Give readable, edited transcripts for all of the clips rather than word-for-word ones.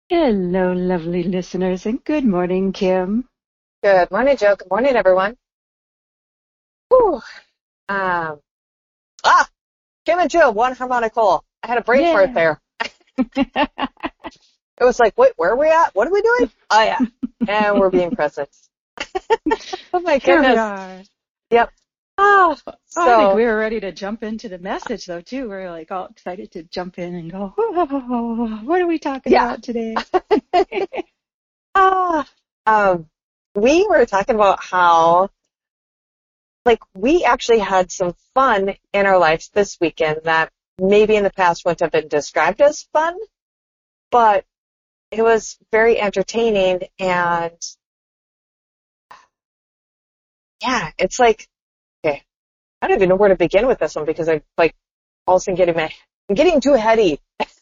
Hello, lovely listeners, and good morning, Kim. Good morning, Joe. Good morning, everyone. Whew. Um, ah, Kim and Jill, one harmonic hole. I had a brain fart Yeah. there. It was like, wait, where are we at? What are we doing? Oh, yeah. And we're being present. Oh, my Here we goodness. are. Yep. Ah, Oh, I think so, we were ready to jump into the message, though, too. We're like all excited to jump in and go, oh, what are we talking yeah. about today? Ah, um, we were talking about how, we actually had some fun in our lives this weekend that maybe in the past wouldn't have been described as fun, but it was very entertaining. And yeah, it's like, okay, I don't even know where to begin with this one because I'm like all of a sudden I'm getting too heady.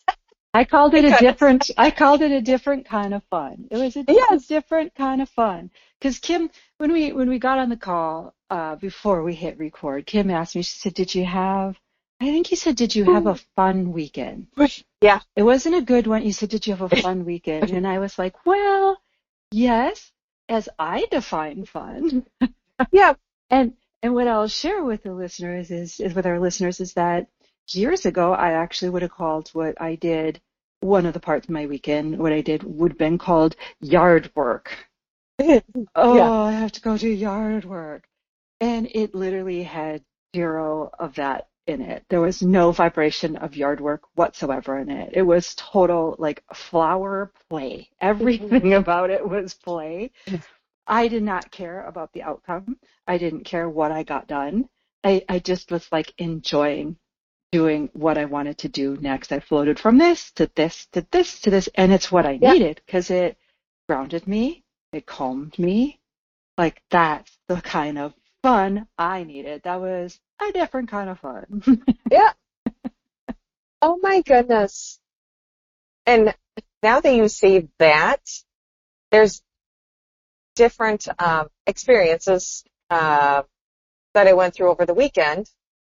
I called it a different kind of fun. It was just a Yes. different kind of fun. Because Kim, when we got on the call, before we hit record, Kim asked me, she said, I think you said, did you have a fun weekend? Yeah. It wasn't a good one. You said, did you have a fun weekend? And I was like, well, yes, as I define fun. Yeah. And and what I'll share with the listeners is with our listeners is that years ago I actually would have called what I did one of the parts of my weekend, what I did would have been called yard work. Yeah. Oh, I have to go do yard work. And it literally had zero of that in it. There was no vibration of yard work whatsoever in it. It was total like flower play. Everything about it was play. I did not care about the outcome. I didn't care what I got done. I just was like enjoying doing what I wanted to do next. I floated from this to this to this to this, and it's what I Yeah. needed because it grounded me, it calmed me. Like that's the kind of fun I needed. That was a different kind of fun. Yeah. Oh my goodness. And now that you say that, there's different experiences that I went through over the weekend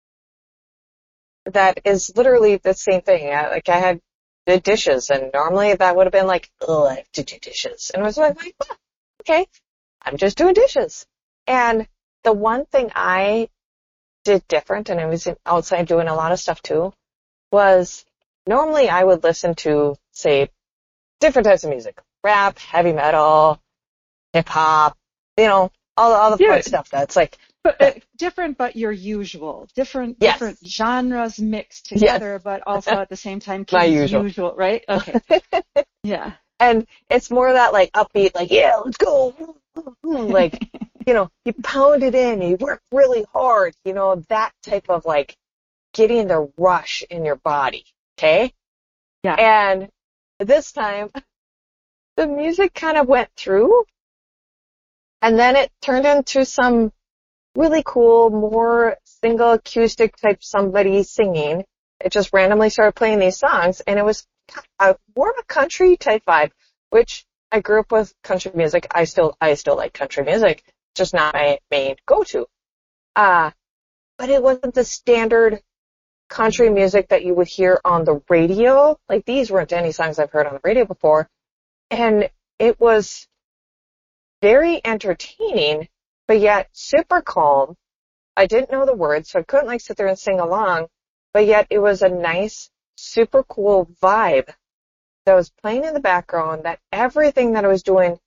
that is literally the same thing. I had did dishes, and normally that would have been like, oh, I have to do dishes. And I was like, "Well, okay, I'm just doing dishes." And the one thing I did different, and I was outside doing a lot of stuff too, was normally I would listen to, say, different types of music, rap, heavy metal, hip hop, all the Yeah, fun stuff that's like, but different, but your usual. Different yes, genres mixed yes, together, but also at the same time my Kim's usual. usual, right? Okay. Yeah. And it's more that like upbeat, like, yeah, let's go. Like, you pound it in, you work really hard, that type of like getting the rush in your body. Okay. Yeah. And this time the music kind of went through and then it turned into some really cool, more single acoustic type somebody singing. It just randomly started playing these songs, and it was more of a country type vibe, which I grew up with country music. I still like country music, just not my main go-to. Uh, but it wasn't the standard country music that you would hear on the radio. Like these weren't any songs I've heard on the radio before, and it was very entertaining, but yet super calm. I didn't know the words, so I couldn't like sit there and sing along, but yet it was a nice, super cool vibe that was playing in the background, that everything that I was doing,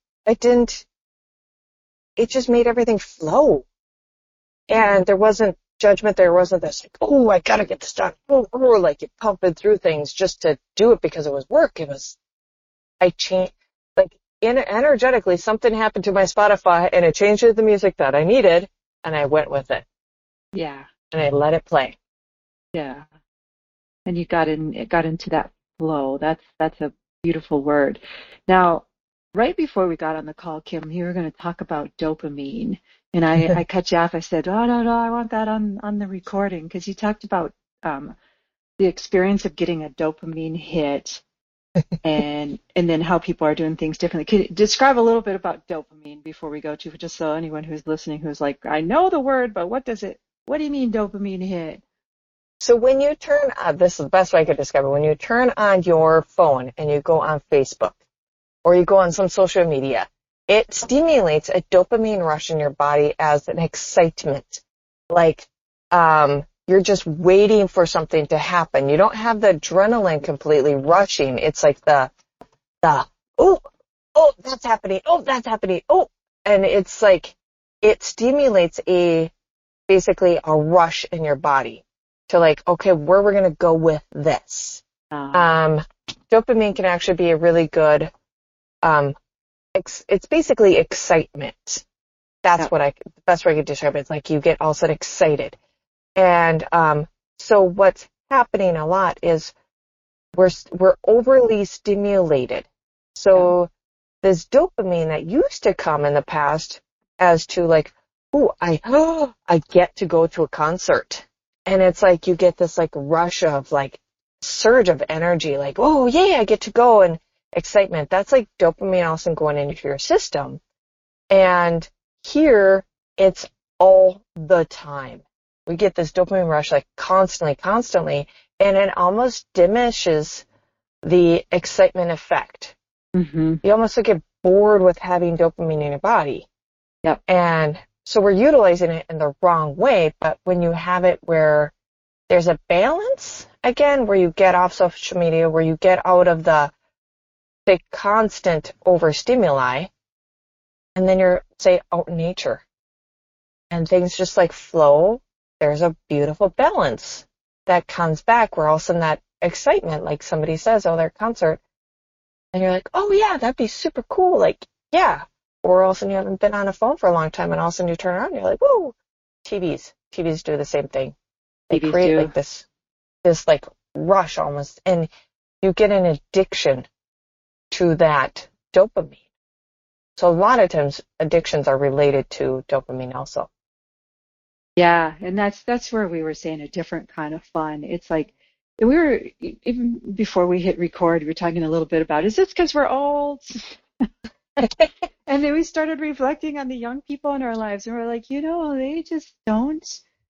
it just made everything flow. And there wasn't judgment, there wasn't this like, oh, I gotta get this done. Oh, like you're pumping through things just to do it because it was work. I changed, like energetically, something happened to my Spotify and it changed the music that I needed, and I went with it Yeah. and I let it play. Yeah. And it got into that flow. That's a beautiful word. Now, right before we got on the call, Kim, you were going to talk about dopamine. And I cut you off. I said, oh, no, I want that on the recording because you talked about um, the experience of getting a dopamine hit and then how people are doing things differently. Can you describe a little bit about dopamine before we go to, just so anyone who's listening who's like, I know the word, but what do you mean dopamine hit? So when you turn on, this is the best way I could describe it, when you turn on your phone and you go on Facebook, or you go on some social media, it stimulates a dopamine rush in your body as an excitement. Like, you're just waiting for something to happen. You don't have the adrenaline completely rushing. It's like oh, that's happening. Oh, that's happening. Oh, and it's like, it stimulates basically a rush in your body to like, okay, where we're going to go with this. Dopamine can actually be a really good, it's basically excitement. That's the best way I could describe it. It's like you get all of a sudden excited. And, so what's happening a lot is we're overly stimulated. So this dopamine that used to come in the past as to like, I get to go to a concert. And it's like you get this like rush of like surge of energy, like, oh yeah, I get to go, and excitement. That's like dopamine also going into your system. And here it's all the time. We get this dopamine rush like constantly, and it almost diminishes the excitement effect. Mm-hmm. You almost get bored with having dopamine in your body. Yep. And so we're utilizing it in the wrong way, but when you have it where there's a balance, again, where you get off social media, where you get out of the constant overstimuli, and then you're, say, out in nature, and things just like flow, there's a beautiful balance that comes back where all of a sudden that excitement, like somebody says, oh, their concert, and you're like, oh yeah, that'd be super cool, like, yeah. Or all of a sudden you haven't been on a phone for a long time, and all of a sudden you turn around and you're like, whoa. TVs do the same thing. They TVs create do. like this like rush almost, and you get an addiction to that dopamine. So a lot of times addictions are related to dopamine also. Yeah, and that's where we were saying a different kind of fun. It's like we were, even before we hit record, we were talking a little bit about, is this because we're old? And then we started reflecting on the young people in our lives, and we're like, they just don't,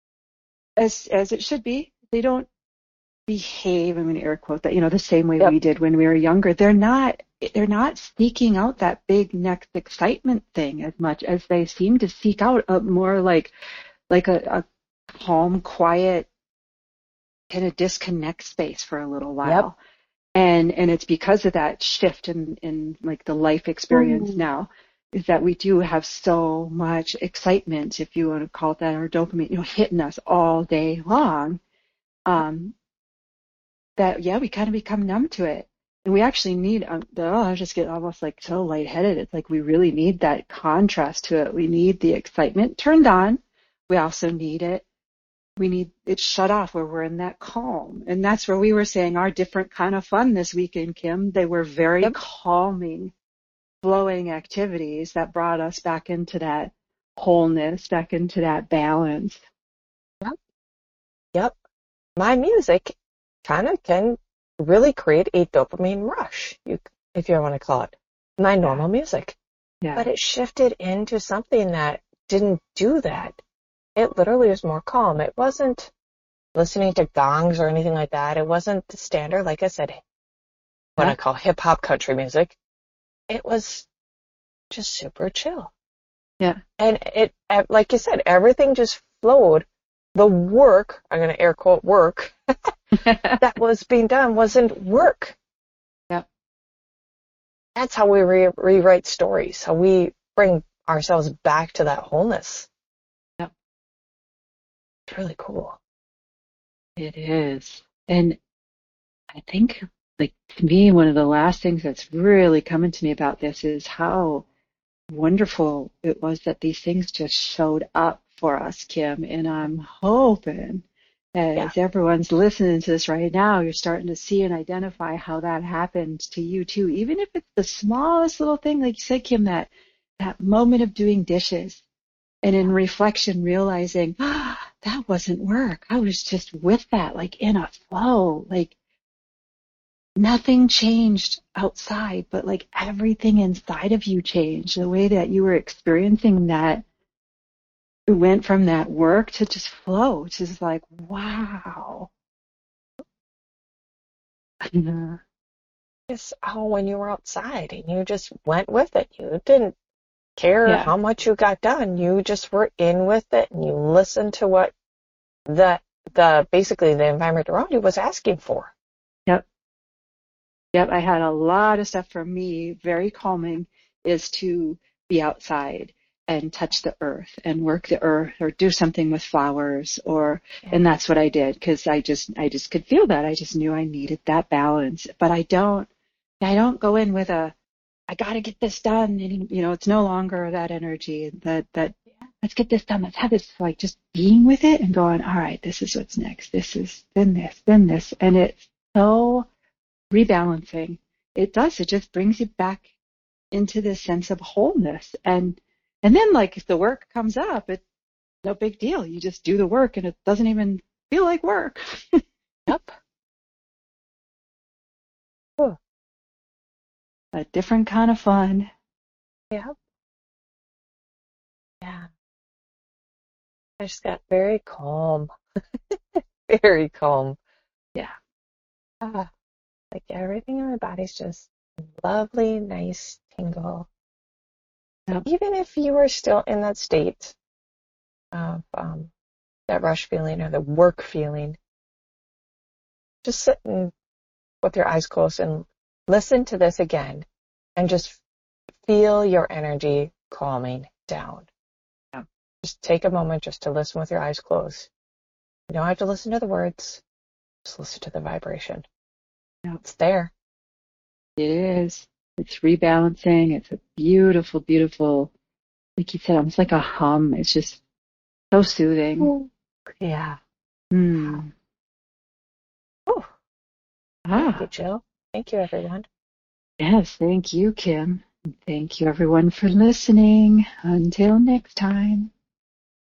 as it should be, they don't behave, I'm going to air quote that, the same way we did when we were younger. They're not seeking out that big next excitement thing as much as they seem to seek out a more like a calm, quiet, kind of disconnect space for a little while. Yep. And it's because of that shift in like the life experience now, is that we do have so much excitement, if you want to call it that, or dopamine, hitting us all day long. That, we kind of become numb to it. And we actually need, I just get almost like so lightheaded. It's like we really need that contrast to it. We need the excitement turned on. We also need it. We need it shut off where we're in that calm. And that's where we were saying our different kind of fun this weekend, Kim. They were very calming, flowing activities that brought us back into that wholeness, back into that balance. Yep. My music kind of can really create a dopamine rush, if you want to call it, my normal music. Yeah. But it shifted into something that didn't do that. It literally was more calm. It wasn't listening to gongs or anything like that. It wasn't the standard, like I said, what I call hip-hop country music. It was just super chill. Yeah. And it, like you said, everything just flowed. The work, I'm going to air quote work, that was being done wasn't work. Yep. That's how we rewrite stories, how we bring ourselves back to that wholeness. Yep. It's really cool. It is. And I think, like, to me, one of the last things that's really coming to me about this is how wonderful it was that these things just showed up for us, Kim. And I'm hoping that as everyone's listening to this right now, you're starting to see and identify how that happened to you too. Even if it's the smallest little thing, like you said, Kim, that moment of doing dishes, and in reflection realizing, that wasn't work. I was just with that, like in a flow, like nothing changed outside, but like everything inside of you changed. The way that you were experiencing that, it went from that work to just flow, to just like, wow. Just, oh, when you were outside and you just went with it. You didn't care Yeah. how much you got done. You just were in with it and you listened to what the basically the environment around you was asking for. Yep. Yep. I had a lot of stuff for me. Very calming is to be outside and touch the earth and work the earth or do something with flowers and that's what I did because I just could feel that. I just knew I needed that balance, but I don't go in with I got to get this done. And, it's no longer that energy that let's get this done. Let's have this like just being with it and going, all right, this is what's next. This is then this, then this. And it's so rebalancing. It does. It just brings you back into this sense of wholeness. And then like if the work comes up, it's no big deal. You just do the work and it doesn't even feel like work. Yep. Ooh, A different kind of fun. yep. Yeah. I just got very calm. Very calm. Yeah. Ah, like everything in my body's just lovely, nice tingle. Yep. Even if you were still in that state of that rush feeling or the work feeling, just sit with your eyes closed and listen to this again and just feel your energy calming down. Yep. Just take a moment just to listen with your eyes closed. You don't have to listen to the words, just listen to the vibration. Yep. It's there. It is. It's rebalancing. It's a beautiful, beautiful, like you said, almost like a hum. It's just so soothing. Yeah. Hmm. Oh, thank you, Ah, Jill. Thank you, everyone. yes. Thank you, Kim. And thank you, everyone, for listening. Until next time.